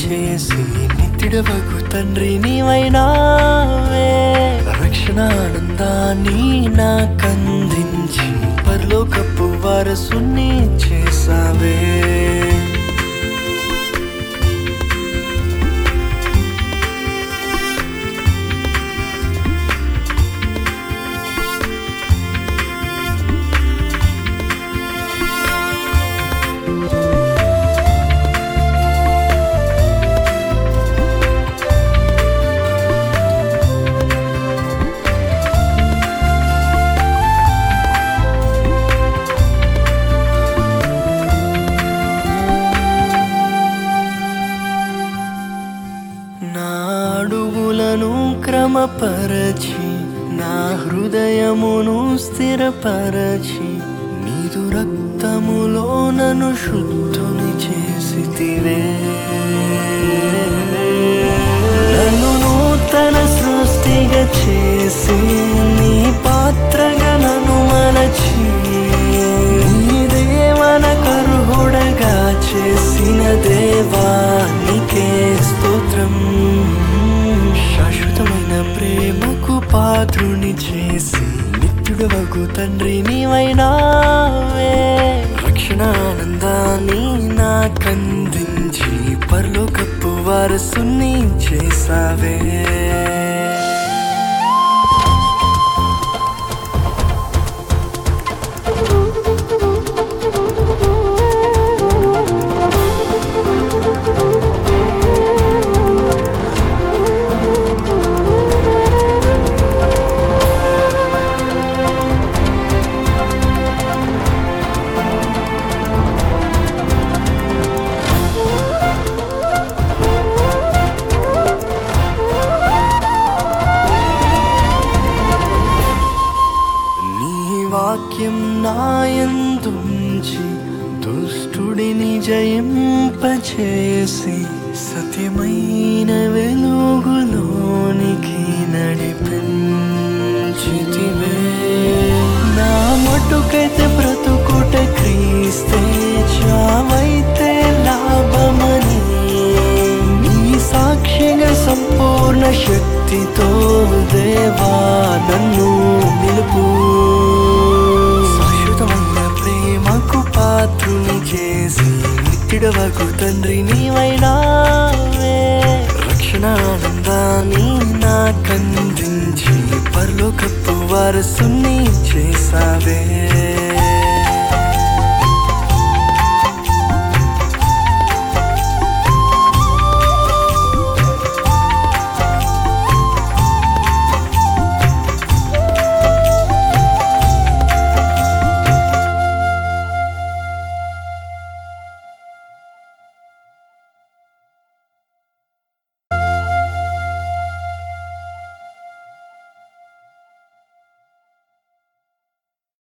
చేసి నిత్యుడవగు తండ్రి నీవైనావే. రక్షణ ఆనందాన్ని నాకందించి పరలోకపు వారసుని చేసావే. నా అడుగులను క్రమపరచి నా హృదయమును స్థిరపరచి నీదు రక్తములో నన్ను శుద్ధుని చేసితివే. నన్ను నూతన సృష్టిగా చేసి నీ పాత్రగా నన్ను మలచి నీ దేవన కరుహుడగా చేసిన దేవా నీకే స్తోత్రం. శాశ్వతమైన ప్రేమకు పాత్రుని చేసి నిత్యుడవగు తండ్రి నీవైనావే. రక్షణ ఆనందాన్ని నాకందించి పరలోకపు వారసుని చేసావే. వాక్యం నాయందుంచి దుష్టుడిని జయింపచేసి సత్యమైన వెలుగులోనికి నడిపించితివే. నా మటుకైతే బ్రతుకుట క్రీస్తే చావైతే లాభమని నీ సాక్షిగా సంపూర్ణ శక్తితో దేవా నన్ను నిలుపు. పాత్రుని చేసి నిత్యుడవగు తండ్రి నీవైనావే. రక్షణ ఆనందాన్ని నాకందించి పరలోకపు వారసుని చేసావే.